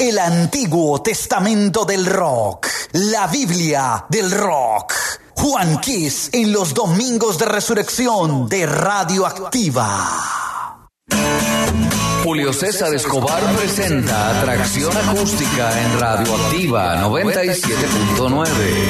El Antiguo Testamento del Rock, la Biblia del Rock. Juan Kiss en los domingos de resurrección de Radioactiva. Julio César Escobar presenta Atracción Acústica en Radioactiva 97.9.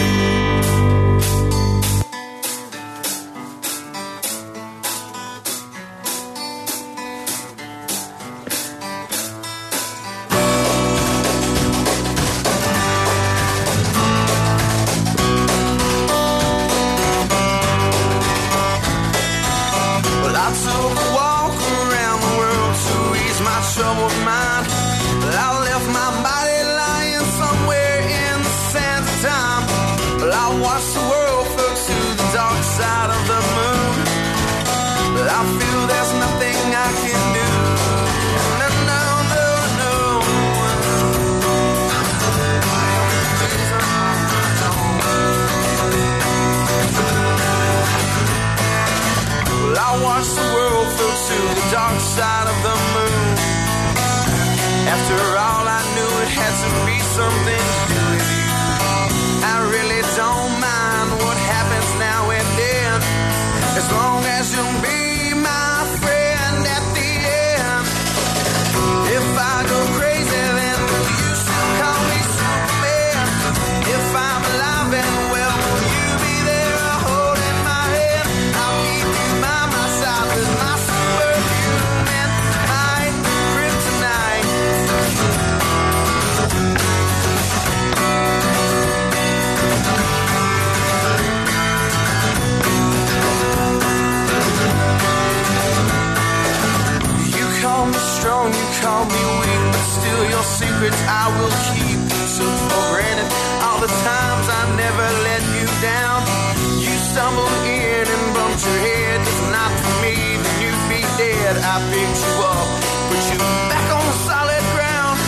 I will keep so for granted all the times I never let you down. You stumbled in and bumped your head. If not for me, then you'd be dead. I picked you up, put you back on the solid ground.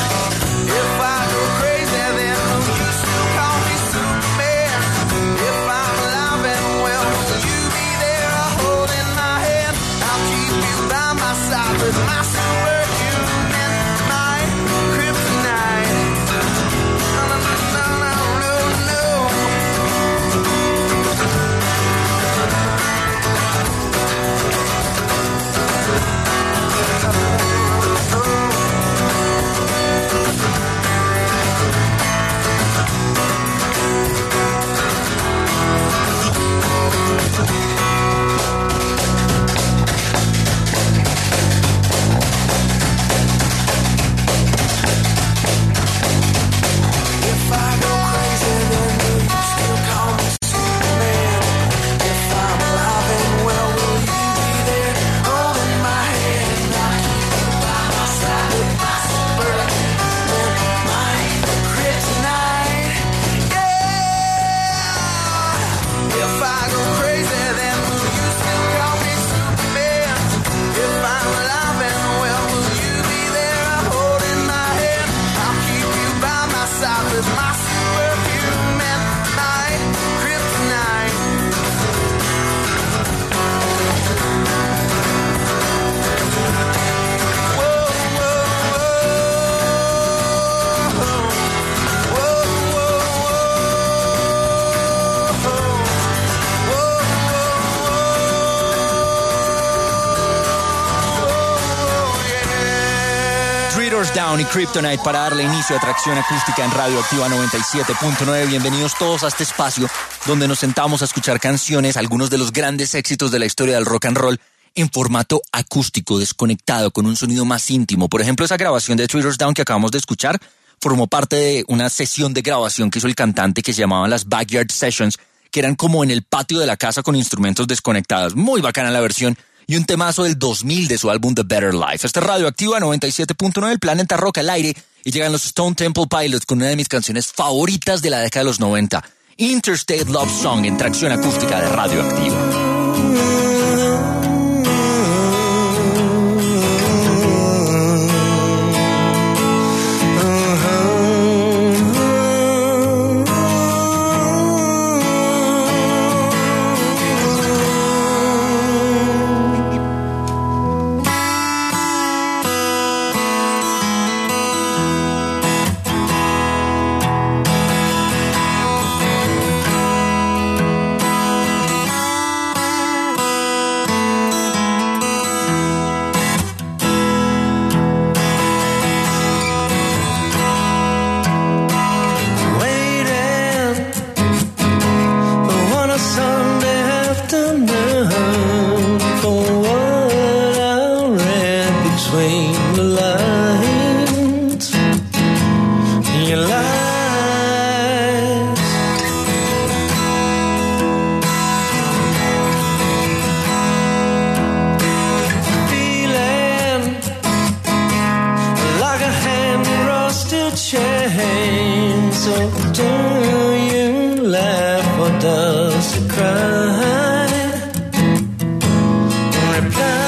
If I go crazy, then will you still call me Superman? If I'm alive and well, will you be there holding my hand? I'll keep you by my side with my superhuman. Down y Kryptonite para darle inicio a Atracción Acústica en Radioactiva 97.9. Bienvenidos todos a este espacio donde nos sentamos a escuchar canciones, algunos de los grandes éxitos de la historia del rock and roll en formato acústico, desconectado, con un sonido más íntimo. Por ejemplo, esa grabación de Three Doors Down que acabamos de escuchar formó parte de una sesión de grabación que hizo el cantante que se llamaban las Backyard Sessions, que eran como en el patio de la casa con instrumentos desconectados. Muy bacana la versión. Y un temazo del 2000 de su álbum The Better Life. Este es Radioactiva 97.9, el planeta rock al aire, y llegan los Stone Temple Pilots con una de mis canciones favoritas de la década de los 90, Interstate Love Song, en tracción acústica de Radioactiva. So do you laugh or does it cry? Reply.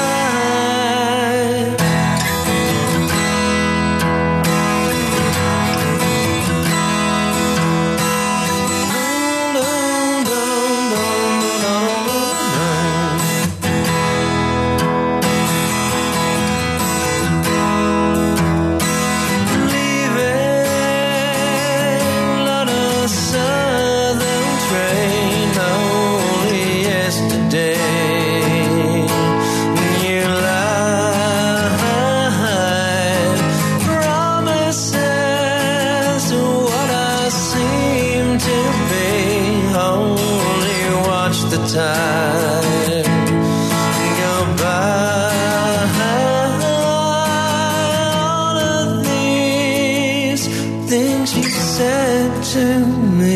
Time go by. All of these things you said to me.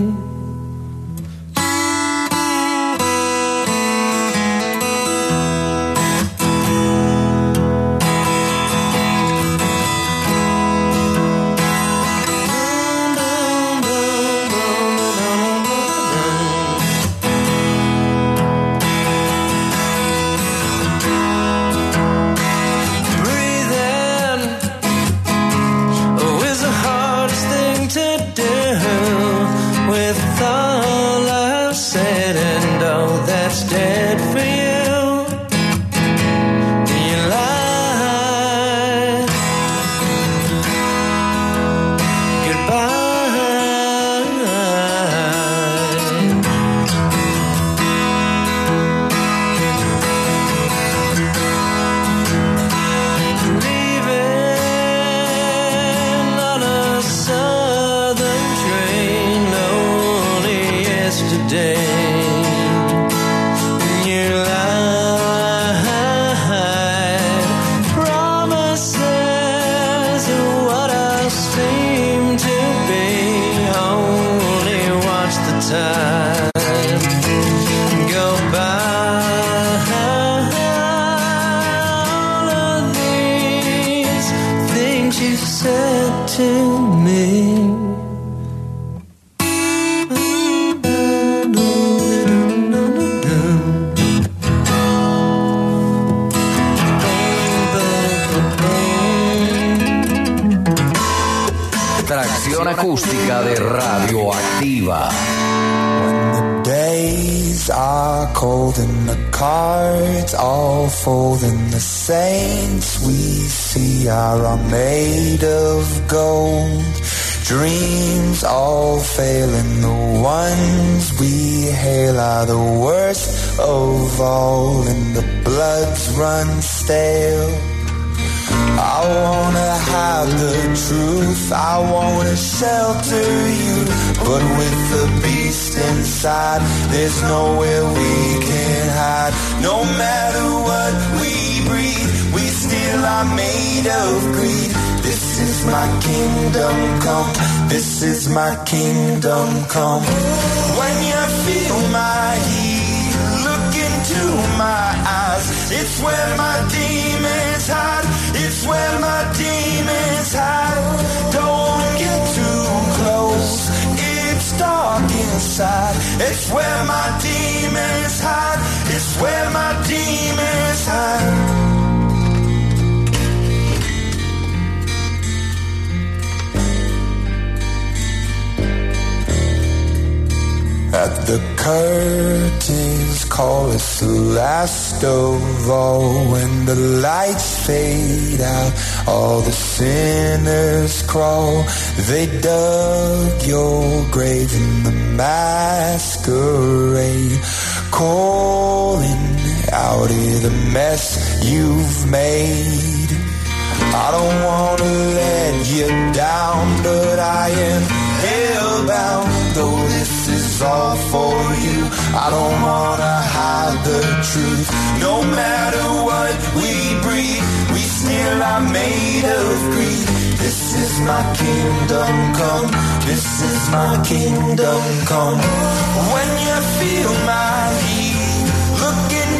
Tracción acústica de Radioactiva. When the days are cold and the cards all fold and the saints we see are all made of gold, dreams all fail and the ones we hail are the worst of all and the bloods run stale. I wanna hide the truth, I wanna shelter you, but with the beast inside, there's nowhere we can hide. No matter what we breathe, we still are made of greed. This is my kingdom come, this is my kingdom come. When you feel my heat, look into my eyes, it's where my demons hide. It's where my demons hide. Don't get too close, it's dark inside. It's where my demons hide. It's where my demons hide. At the curtains call us the last of all. When the lights fade out, all the sinners crawl. They dug your grave in the masquerade, calling out of the mess you've made. I don't wanna let you down, but I am hellbound. Though this is all for you, I don't wanna hide the truth. No matter what we breathe, we still are made of greed. This is my kingdom come, this is my kingdom come. When you feel my heat, look into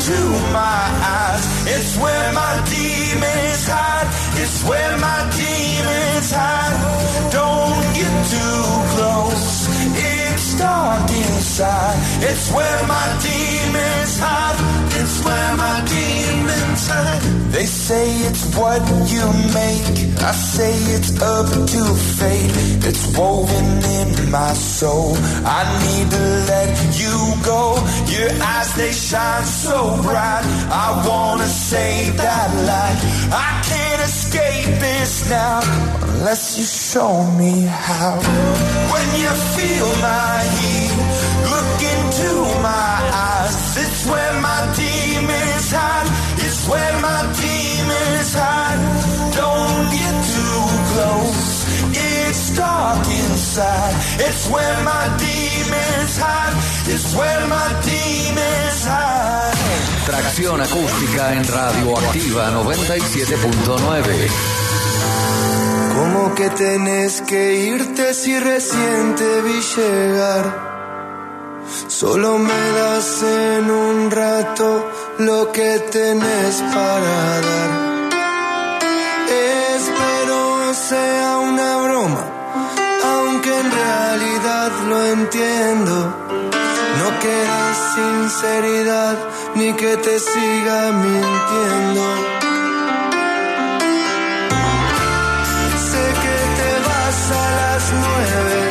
into my eyes. It's where my demons hide. It's where my demons hide. Don't get too close. It's dark inside. It's where my demons hide. It's where my demons hide. They say it's what you make. I say it's up to fate. It's woven in my soul. I need to let you go. Your eyes, they shine so bright. I wanna save that light. I can't escape this now unless you show me how. When you feel my heat, look into my eyes. It's where my demons hide. It's where my demons hide. Don't get too close. It's dark inside. It's where my demons hide. It's where my demons hide. Tracción acústica en Radioactiva 97.9. ¿Cómo que tenés que irte si recién te vi llegar? Solo me das en un rato lo que tenés para dar. Espero sea una broma, aunque en realidad lo entiendo. No querés sinceridad ni que te siga mintiendo. Sé que te vas a las 9.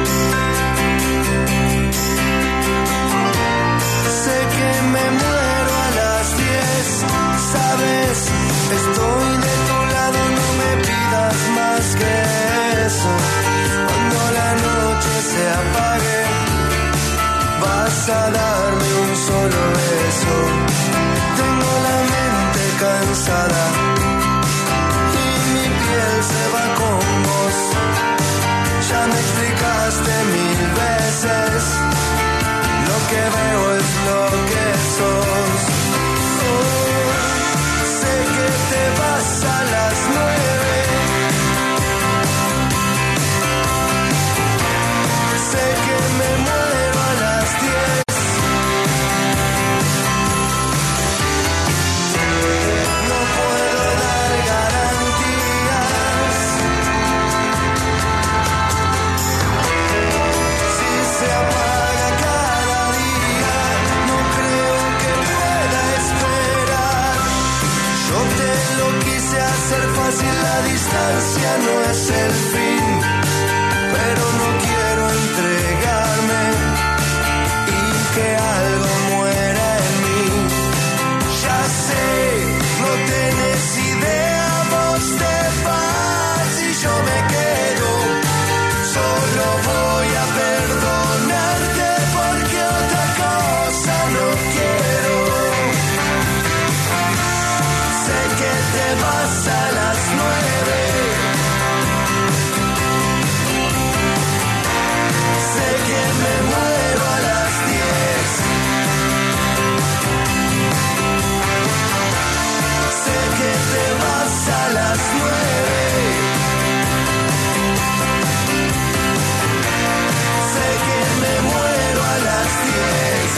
Sé que me muero a las 10. Sabes, estoy de tu lado, no me pidas más que eso. Cuando la noche se apague, vas a darme un solo beso. Tengo la mente cansada y mi piel se va con vos. Ya me explicaste 1000 veces. Lo que veo es lo que sos. Sé que te vas a las 9. Sé que me muero a las 10. No puedo dar garantías. Si se apaga cada día, no creo que pueda esperar. Yo te lo quise hacer fácil, la distancia no es el fin. Pero no quiero entregarme y que algo muera en mí. Ya sé, no tenés idea, vos te vas y yo me quedo. Solo voy a perdonarte porque otra cosa no quiero. Sé que te vas a las 9. Sé que me muero a las 10. Sé que te vas a las 9. Sé que me muero a las 10.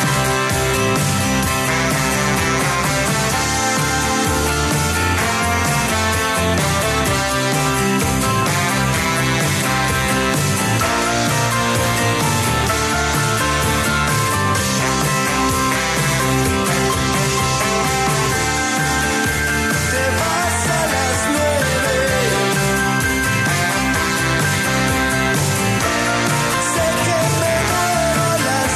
Te vas a las 9. Sé que me muero a las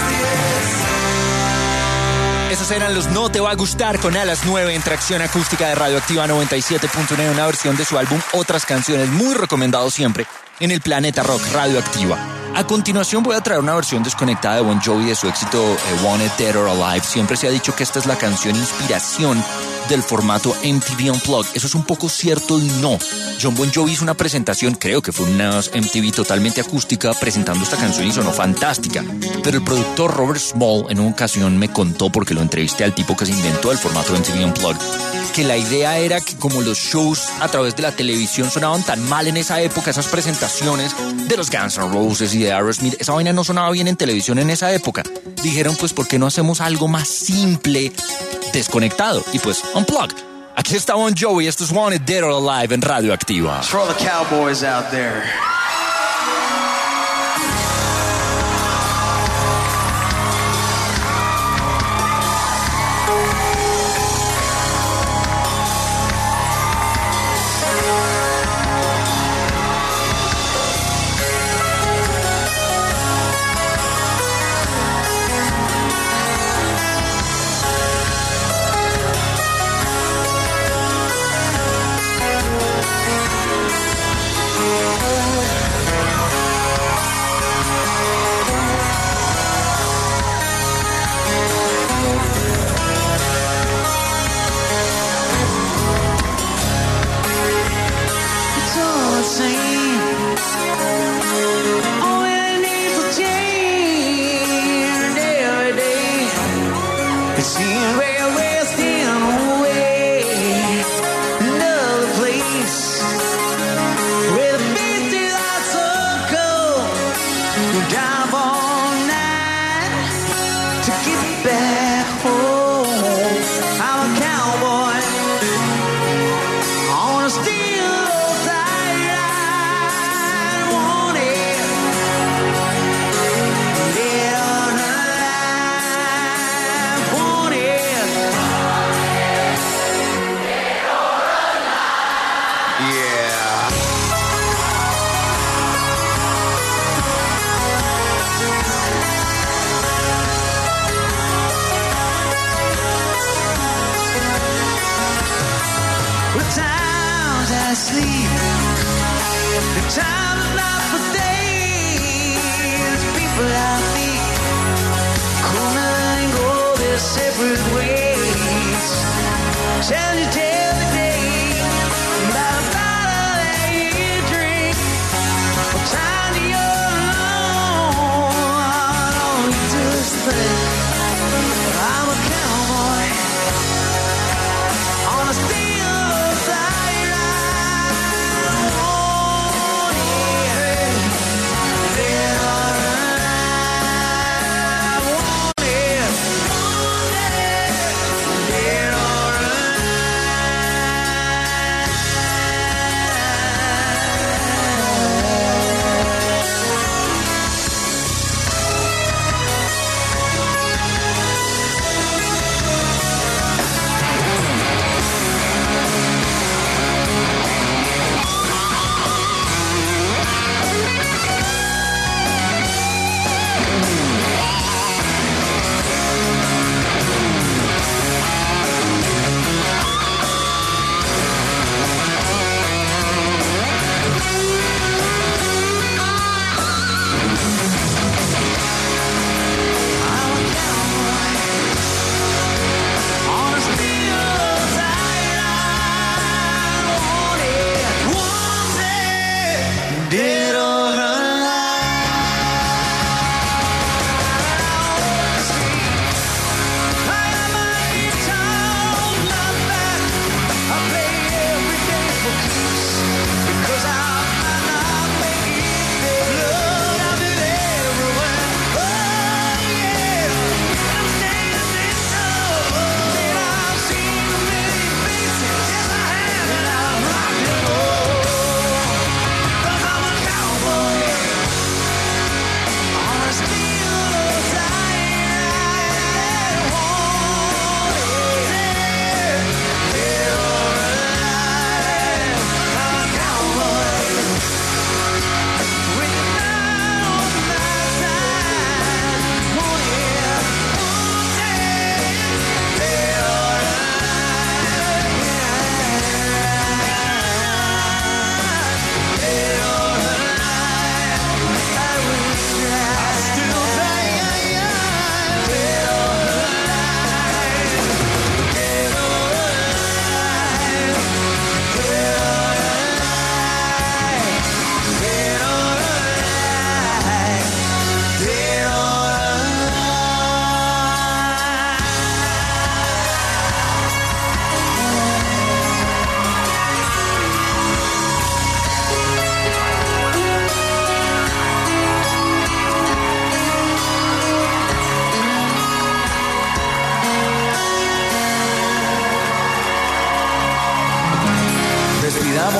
10. Esos eran los No Te Va a Gustar con A las 9 en Tracción Acústica de Radioactiva 97.9, una versión de su álbum Otras Canciones, muy recomendado siempre en el Planeta Rock Radioactiva. A continuación voy a traer una versión desconectada de Bon Jovi de su éxito Wanted Dead or Alive. Siempre se ha dicho que esta es la canción inspiración del formato MTV Unplugged. Eso es un poco cierto y no. John Bon Jovi hizo una presentación, creo que fue una MTV totalmente acústica, presentando esta canción y sonó fantástica. Pero el productor Robert Small en una ocasión me contó, porque lo entrevisté al tipo que se inventó el formato MTV Unplugged, que la idea era que como los shows a través de la televisión sonaban tan mal en esa época, esas presentaciones de los Guns N' Roses y de Aerosmith, esa vaina no sonaba bien en televisión en esa época. Dijeron, pues, ¿por qué no hacemos algo más simple, desconectado? Y pues, Unplugged. Aquí está Bon Jovi, esto es Wanted Dead or Alive en Radio Activa. It's for all the cowboys out there.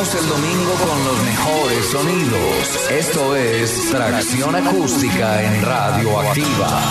Arrancamos el domingo con los mejores sonidos. Esto es Tracción Acústica en Radioactiva.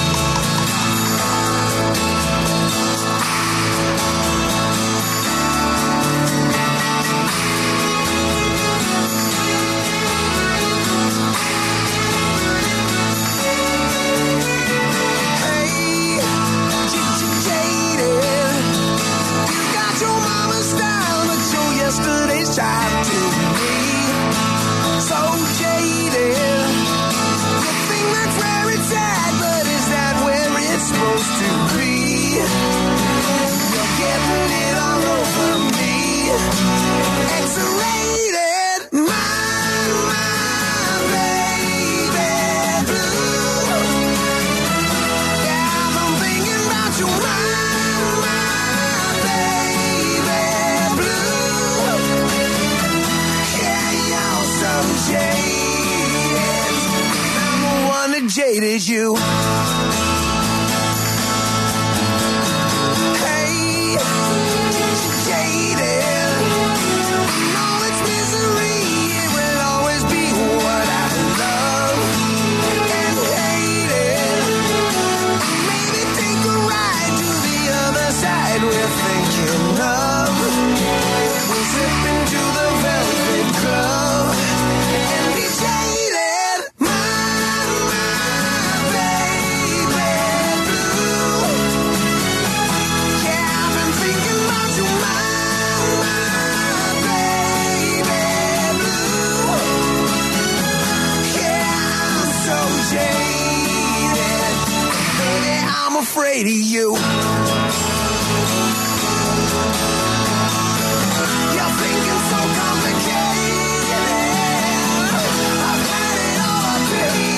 Child to me, so jaded. You think that's where it's at, but is that where it's supposed to be? You're getting it all over me. X-rated, my baby blue. Yeah, I've been thinking about you, my baby blue. Jaded. I'm the one that jaded you. Hey, jaded. All its misery, it will always be what I love and hated. Maybe take a ride to the other side we're thinking of. We'll slip into the velvet club. I'm afraid of you. You're thinking so complicated. I've had it all up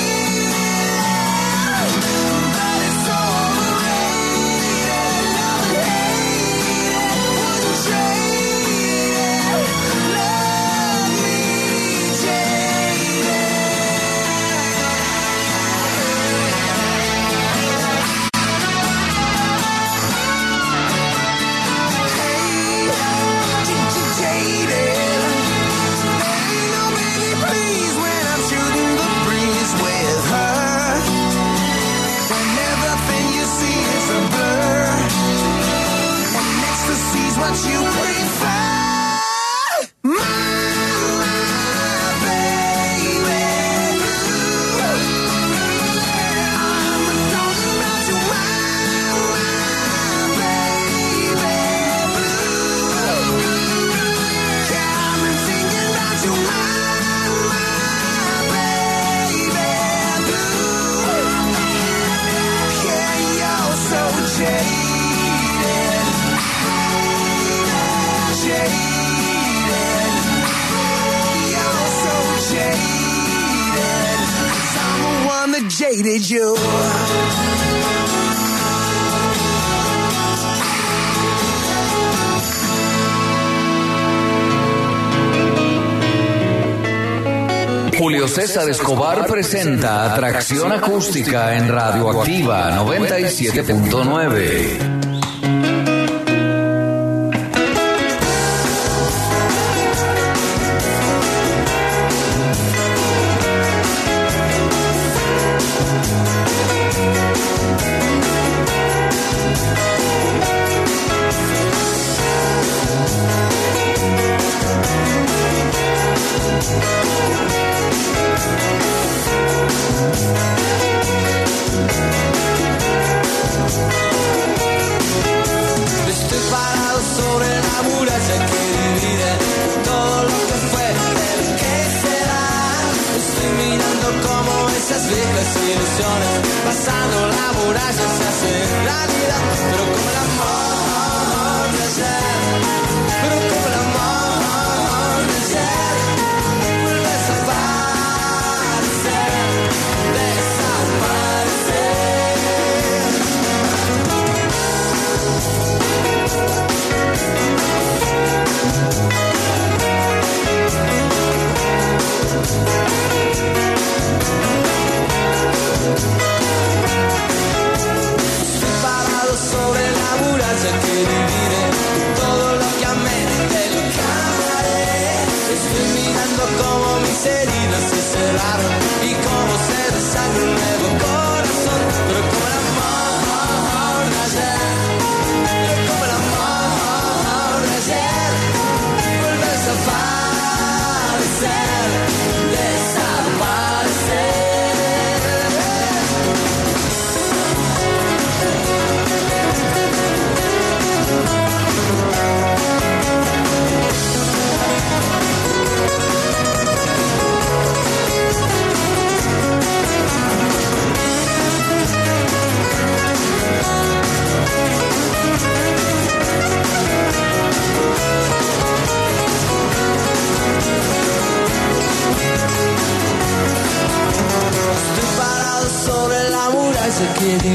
here, but it's so overrated. Love and hate it, wouldn't trade it. Love me jaded. What you prefer, my baby blue. I'm talking about you, my baby blue. Yeah, I've been thinking about you, my baby blue. Yeah, you're so jaded. Jaded, you're so jaded. 'Cause I'm the one that jaded you. Julio César Escobar presenta Atracción Acústica en Radioactiva 97.9.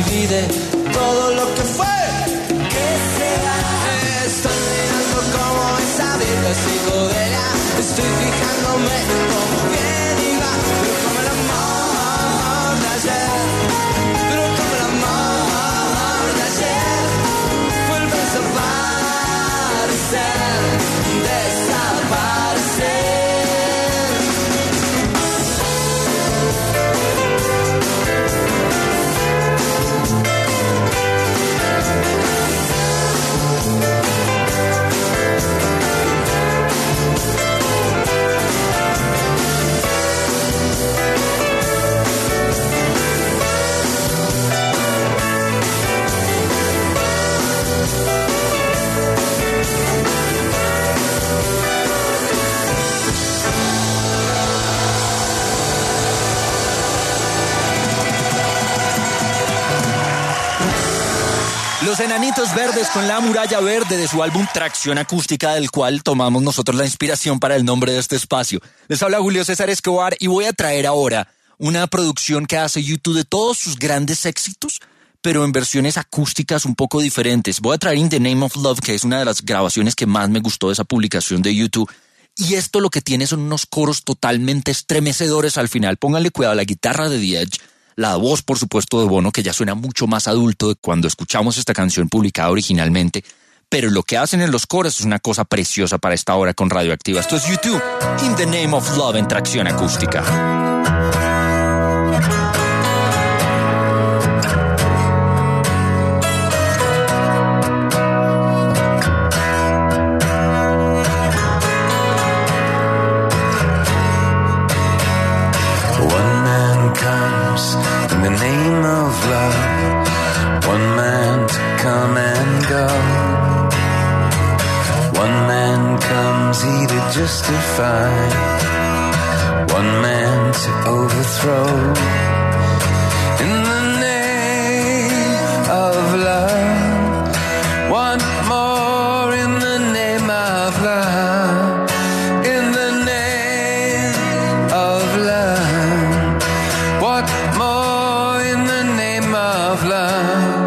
divide todo lo que fue. ¿Qué será? Estoy mirando como esa vieja psicodélica. Estoy fijándome como bien iba. Pero como el amor de ayer. Pero como el amor de ayer. Vuelve a desaparecer. Desaparecer. Los Enanitos Verdes con La Muralla Verde de su álbum Tracción Acústica, del cual tomamos nosotros la inspiración para el nombre de este espacio. Les habla Julio César Escobar y voy a traer ahora una producción que hace YouTube de todos sus grandes éxitos, pero en versiones acústicas un poco diferentes. Voy a traer In the Name of Love, que es una de las grabaciones que más me gustó de esa publicación de YouTube. Y esto lo que tiene son unos coros totalmente estremecedores al final. Pónganle cuidado a la guitarra de The Edge, la voz, por supuesto, de Bono, que ya suena mucho más adulto de cuando escuchamos esta canción publicada originalmente. Pero lo que hacen en los coros es una cosa preciosa para esta hora con Radioactiva. Esto es YouTube, In the Name of Love en Tracción Acústica. In the name of love, one man to come and go. One man comes he to justify, one man to overthrow. In the name of love, one more in the name of love. In the name of love, what more in the name of love?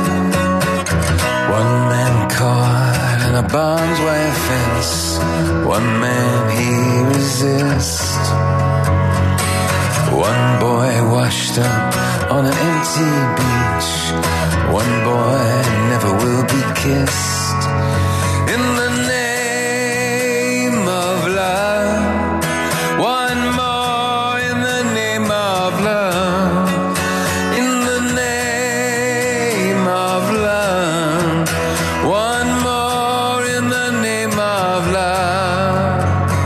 One man caught in a barbed wire fence, one man he resists. One boy washed up on an empty beach, one boy never will be kissed. In the name of love, one more in the name of love. In the name of love, one more in the name of love.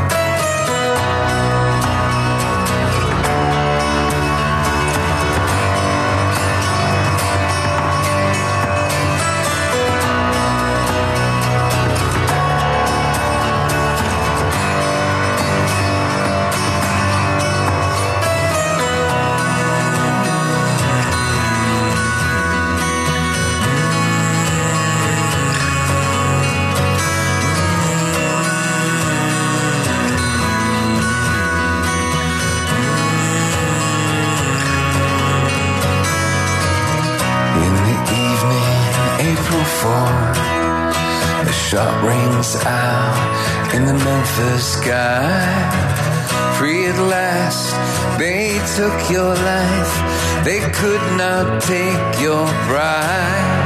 April 4, a shot rings out in the Memphis sky. Free at last, they took your life, they could not take your pride.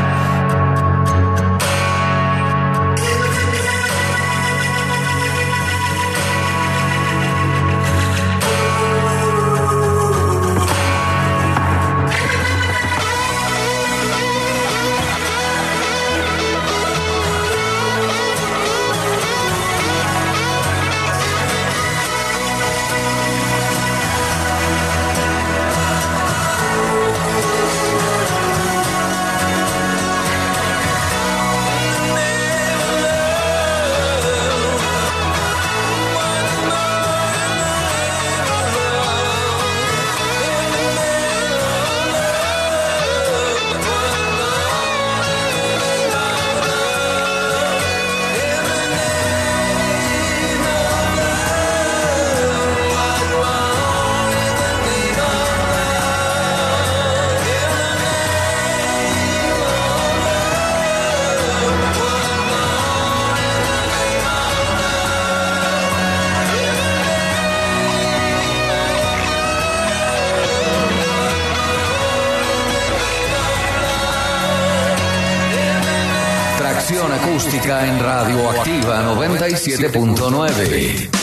Tracción Acústica en Radioactiva 97.9.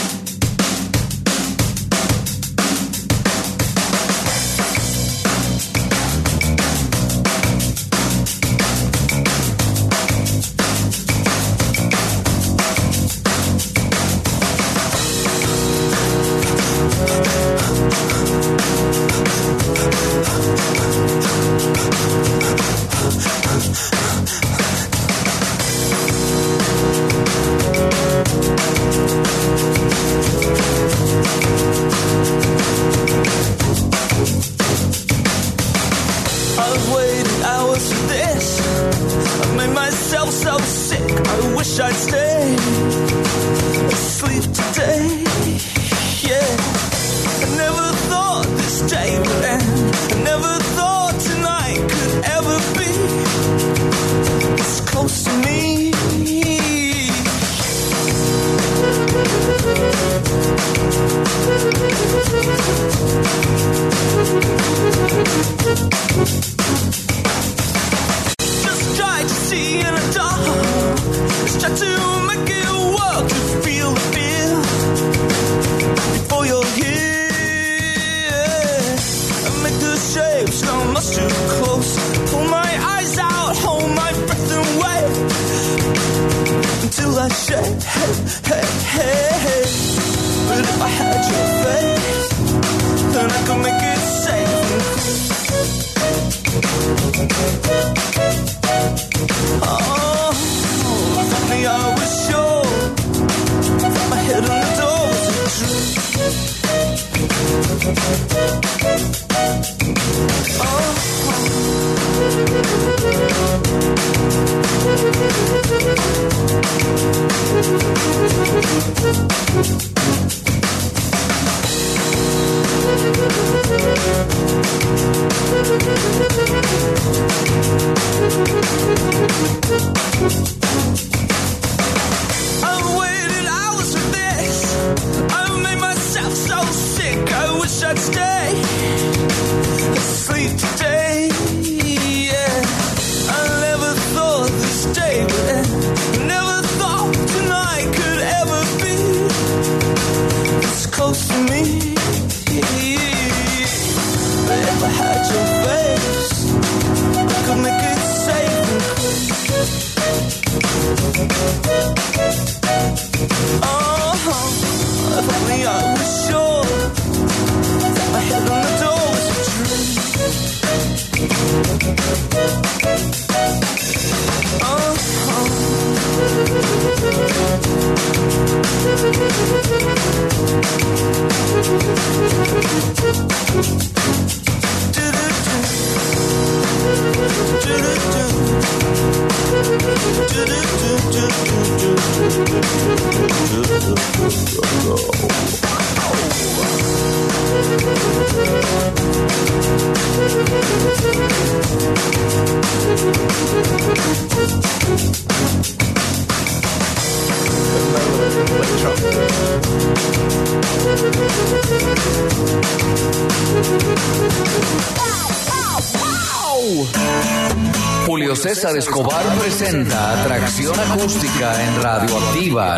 Julio César Escobar presenta Atracción Acústica en Radioactiva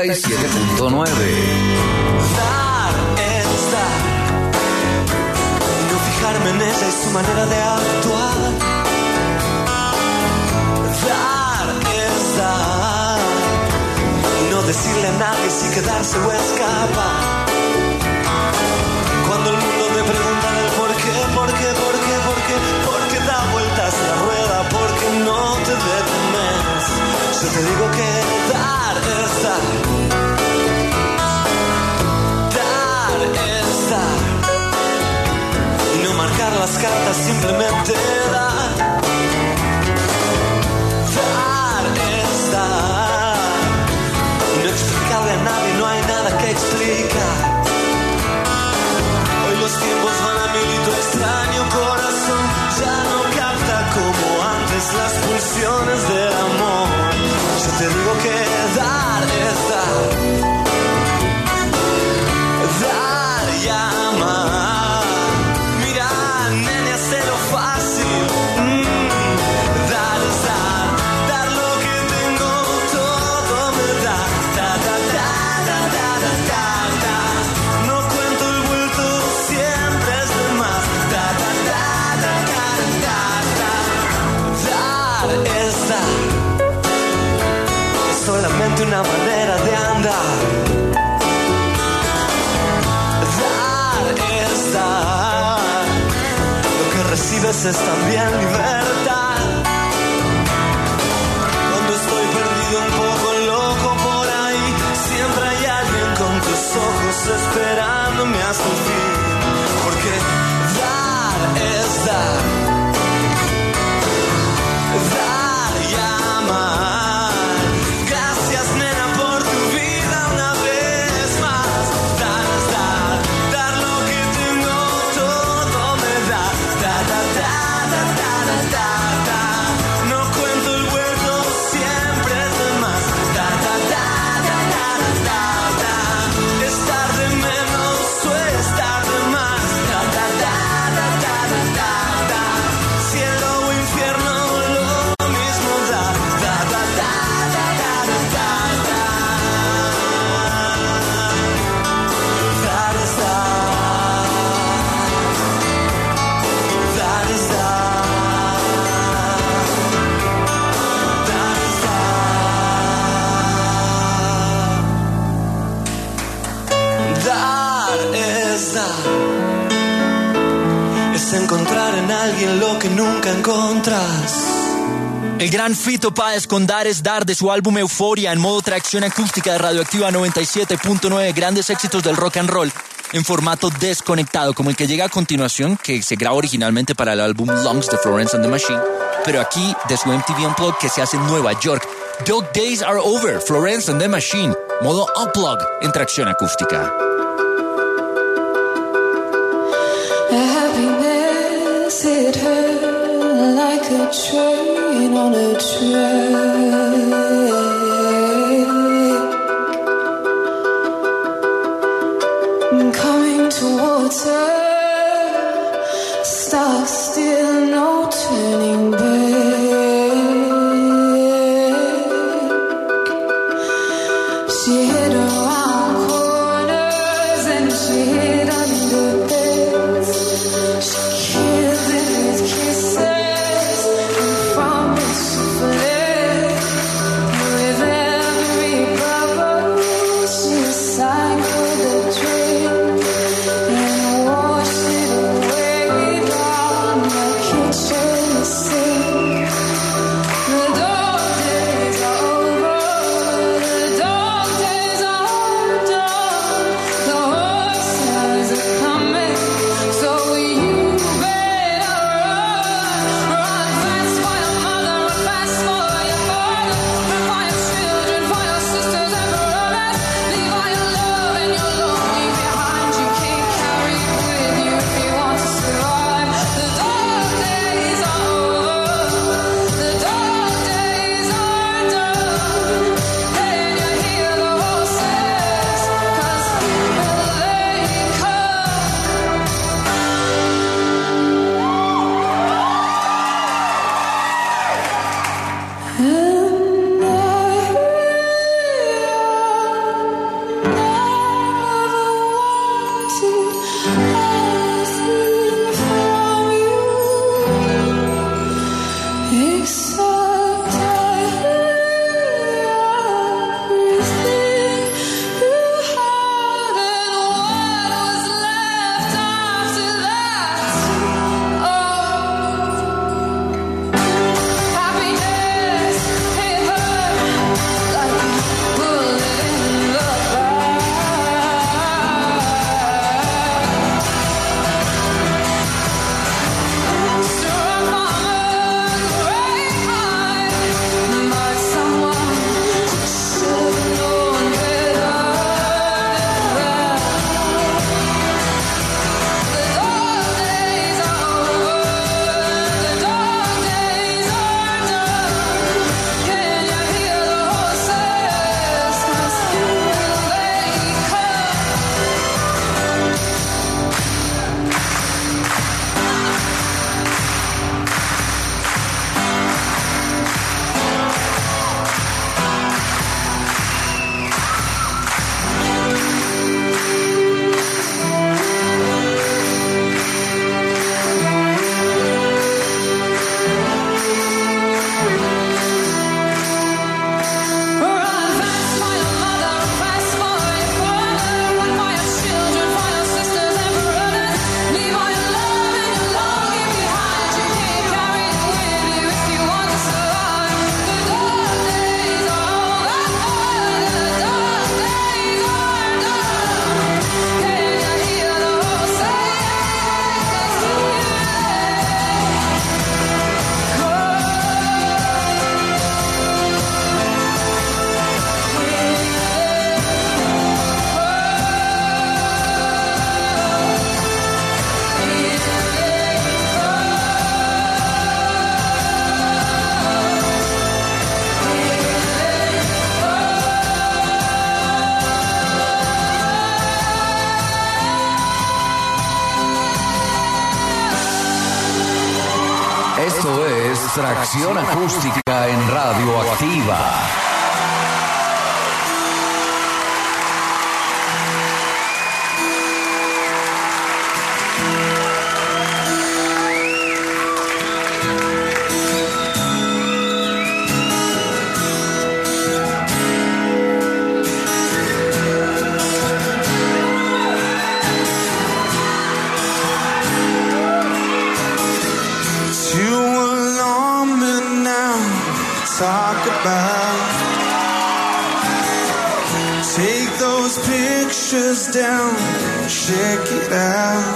97.9. Dar es dar, no fijarme en ella y su manera de actuar. Dar es dar, y no decirle a nadie si quedarse o escapar. Cuando el mundo me pregunta el por qué, porque da vueltas la rueda, porque no te detenes. Yo te digo que dar es dar. Dar es dar. Y no marcar las cartas, simplemente dar. Dar es dar. Y no explicarle a nadie, no hay nada que explicar. Hoy los tiempos van a mil y tu extraño corazón ya no capta como antes las pulsiones del amor. Yo te digo que dar es dar. Dar y amar. Mira, nene, hazlo fácil. Dar es dar. Dar lo que tengo Dar es dar, es solamente una manera de andar. Dar es dar, lo que recibes es también libertad. Cuando estoy perdido un poco loco por ahí, siempre hay alguien con tus ojos esperándome hasta el fin. Porque dar es dar, dar y amar. Gracias, nena, por tu vida una vez más. Dar es dar, dar lo que tengo, todo me da. Da, da, da, da, da, da, da, da. No cuento el vuelto, siempre es de más. Da, da, da, da, da, da, da. Estar de menos o estar de más. Da, da, da, da, da, da, da, da. Cielo o infierno, lo mismo da. Da, da, da, da, da, da, da, da. Dar es dar. Dar es dar. Dar es dar. Dar es dar. Es encontrar en alguien lo que nunca encontras. El gran Fito Páez con Dar es Dar de su álbum Euforia en modo tracción acústica de Radioactiva 97.9, grandes éxitos del rock and roll en formato desconectado, como el que llega a continuación, que se graba originalmente para el álbum Lungs de Florence and the Machine, pero aquí de su MTV Unplugged que se hace en Nueva York. Dog Days Are Over, Florence and the Machine, modo Unplugged en tracción acústica. Happiness hit her like a train on a track. Coming towards her, stock still, no turning back. She hit around corners and she hid under beds. She killed it with kisses and from it she fled. With every bubble she recycled the drink and washed it away down the kitchen sink. The dog days are over, the dog days are done. The horses are coming, so you better run. Run fast for your mother, run fast for your father, run for your children, for your sisters and brothers. Leave all your love and your longing behind. You can't carry it with you if you want to survive. The dog days are over, the dog days are done. Then you hear the horses, 'cause here they come. And I except I everything you had and what was left after that. Happiness hit her like a bullet in the back. Struck on a great Tracción acústica en Radioactiva. Talk about. Take those pictures down, check it out.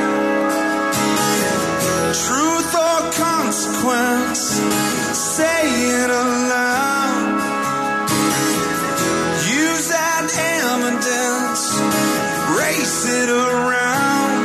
Truth or consequence, say it aloud. Use that evidence, race it around.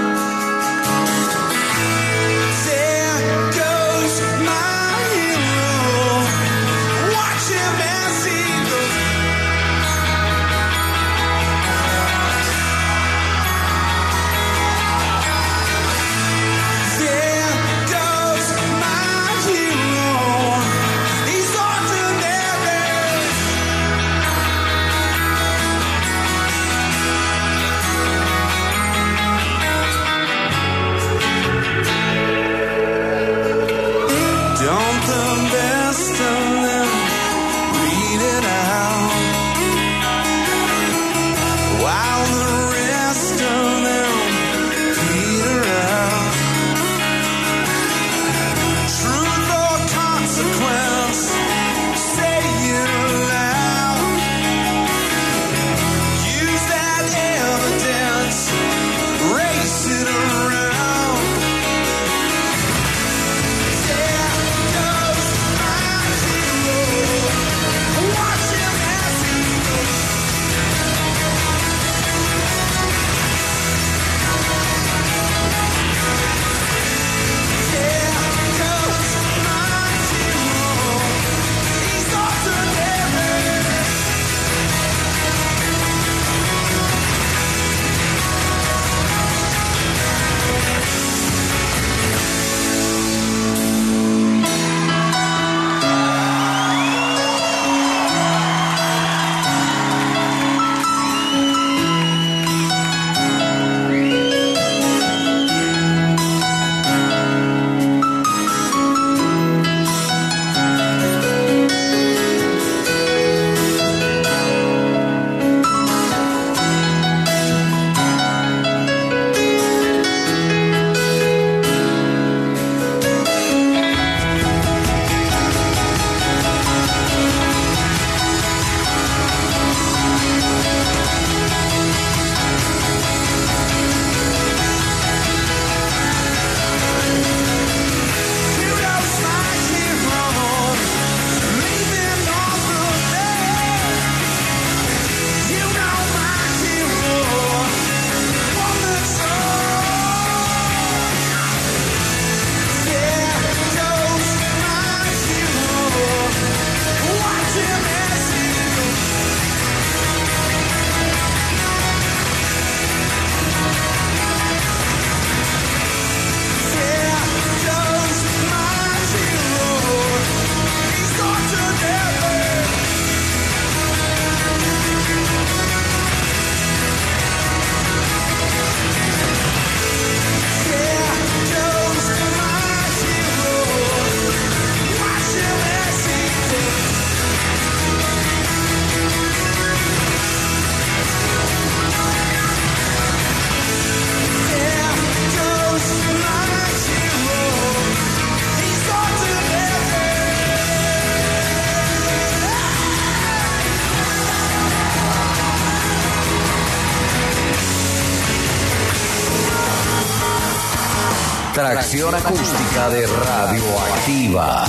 Tracción acústica de Radioactiva.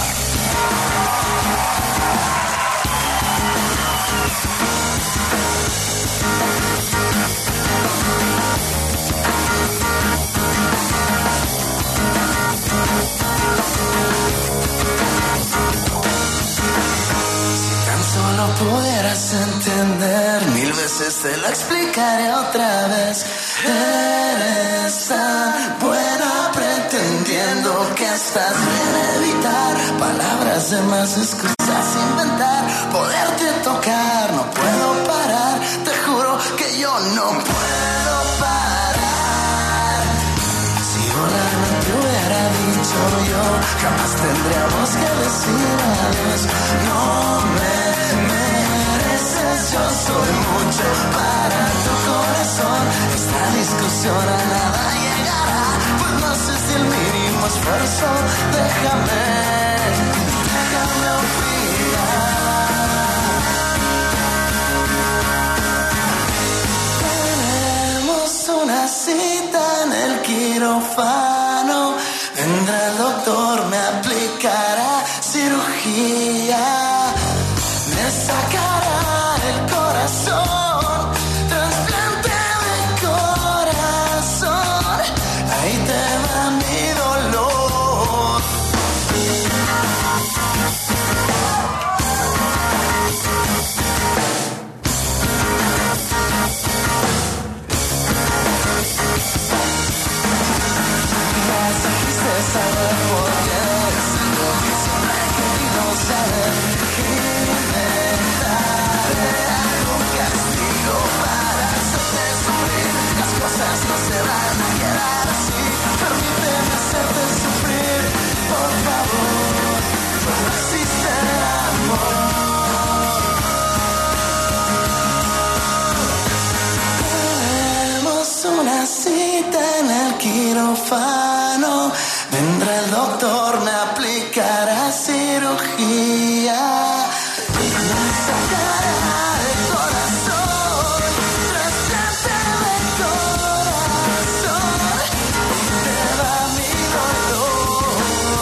Si tan solo pudieras entender, 1000 veces te lo explicaré otra vez. Eres tan buena aprendiz. pretendiendo que estás bien, evitar palabras de más, excusas inventar, poderte tocar, no puedo parar, te juro que yo no puedo parar. Si volando te hubiera dicho yo, jamás tendríamos que decir adiós. No me mereces, yo soy mucho para tu corazón. Esta discusión a nada llegará, pues no sé si el mínimo esfuerzo. Déjame olvidar. Tenemos una cita en el quirófano. Vendrá el doctor, me aplicará cirugía, me sacará el corazón, trasplante de corazón. Ahí te va mi dolor. Saber por qué es lo que siempre he querido saber. Inventaré algún castigo para hacerte sufrir. Las cosas no se van a quedar así. Permíteme hacerte sufrir, por favor. Pues no existe amor. Tenemos una cita en el quirófano. Vendrá el doctor, me aplicará cirugía, me sacará el corazón, trasplante de corazón, y te va mi dolor.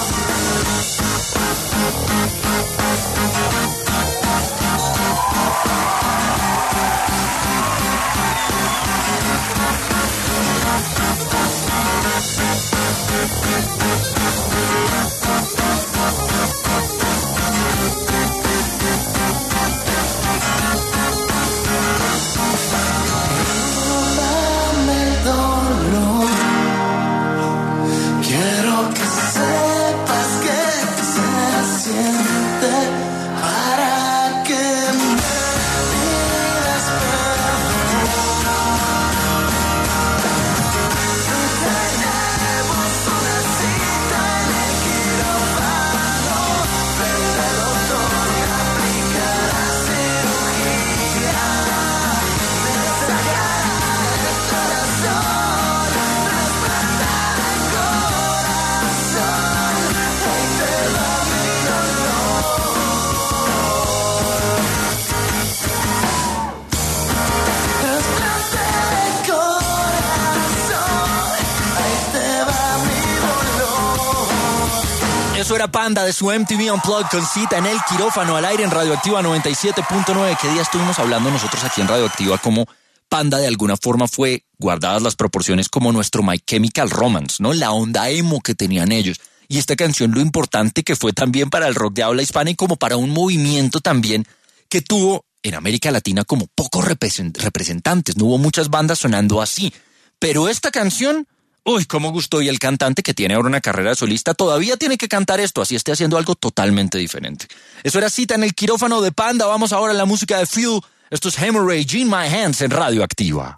Eso era Panda de su MTV Unplugged con cita en el quirófano al aire en Radioactiva 97.9. ¿Qué día estuvimos hablando nosotros aquí en Radioactiva como Panda de alguna forma fue, guardadas las proporciones, como nuestro My Chemical Romance, ¿no? La onda emo que tenían ellos. Y esta canción, lo importante que fue también para el rock de habla hispana y como para un movimiento también que tuvo en América Latina como pocos representantes. No hubo muchas bandas sonando así. Pero esta canción, uy, cómo gustó. Y el cantante, que tiene ahora una carrera solista, todavía tiene que cantar esto, así esté haciendo algo totalmente diferente. Eso era cita en el quirófano de Panda. Vamos ahora a la música de Fuel. Esto es Hemorrhage in My Hands en Radioactiva.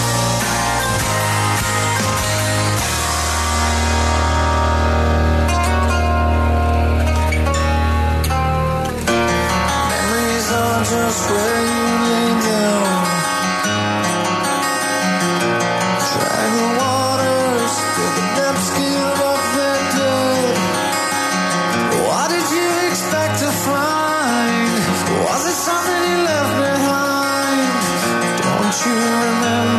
Just where you lay down, try the waters till the depths give up their dead. What did you expect to find? Was it something you left behind? Don't you remember?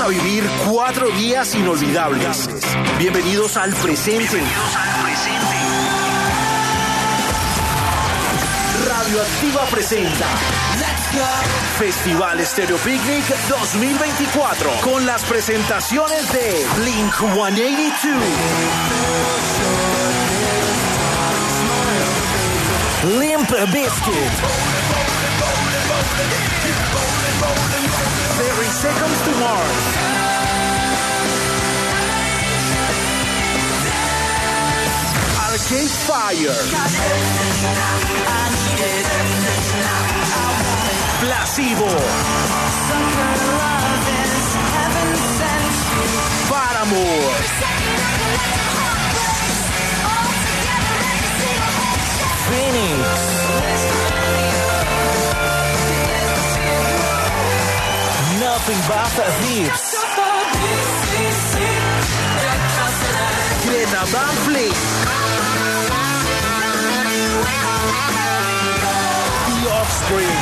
a vivir 4 días inolvidables. Bienvenidos al presente. Radioactiva presenta Festival Stereo Picnic 2024 con las presentaciones de Blink-182, Limp Bizkit, 30 Seconds to Mars, Arcade Fire, Placebo, Paramore, Phoenix, Nothing But Thieves, Greta Van Fleet, The Offspring.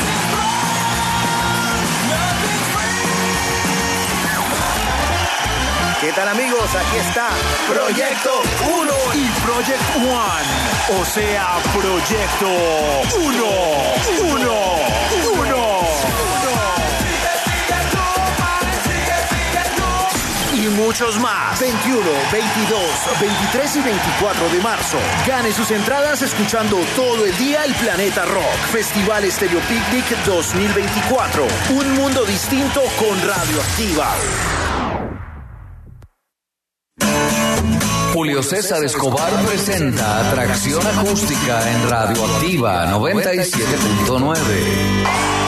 ¿Qué tal, amigos? Aquí está Proyecto 1 y Project One. O sea, Proyecto 1. Y muchos más. 21, 22, 23 y 24 de marzo. Gane sus entradas escuchando todo el día el Planeta Rock. Festival Stereo Picnic 2024. Un mundo distinto con Radioactiva. Julio César Escobar presenta Atracción Acústica en Radioactiva 97.9.